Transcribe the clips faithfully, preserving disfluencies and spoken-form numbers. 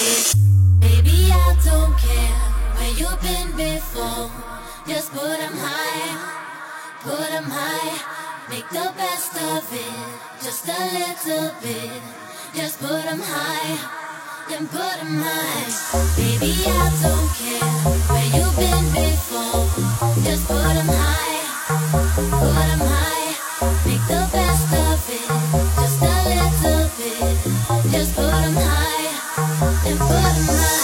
Baby, I don't care where you've been before. Just put 'em high, put 'em high. Make the best of it, just a little bit. Just put 'em high, then put 'em high. Baby, I don't care where you've been before. Just put 'em high, put 'em high. Make the best of it, just a little bit. Just put 'em high, then put 'em high.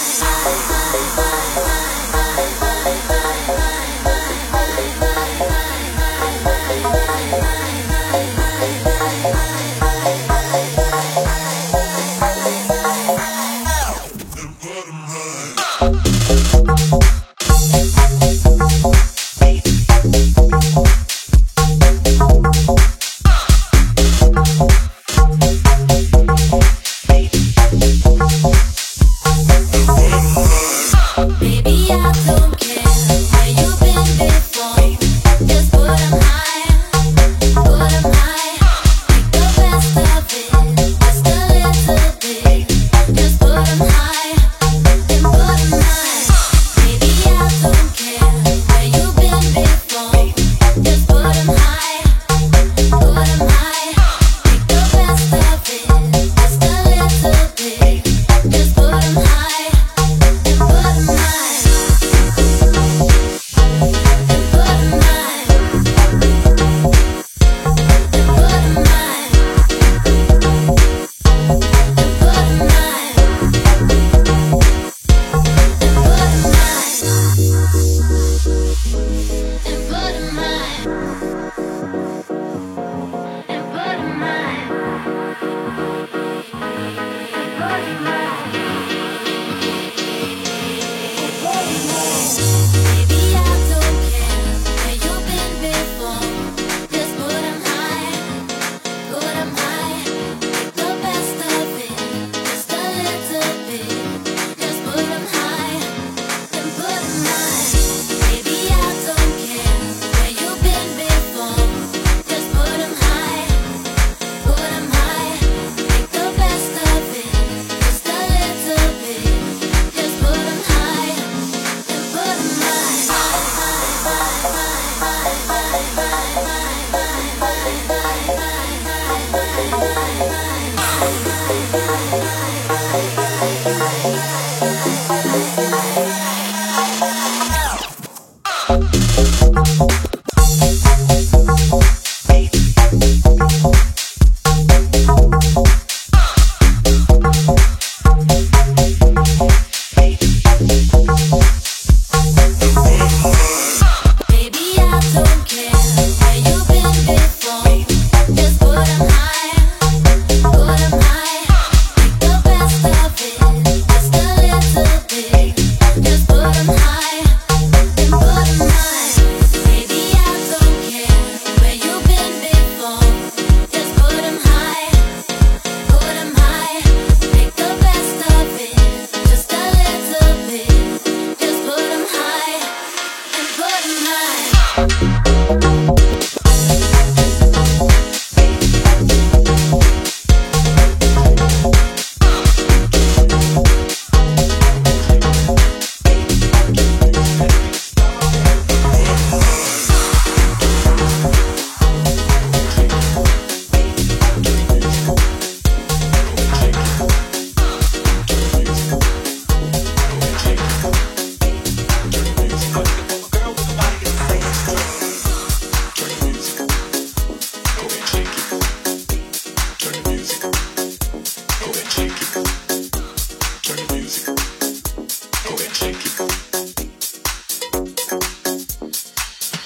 Shake it.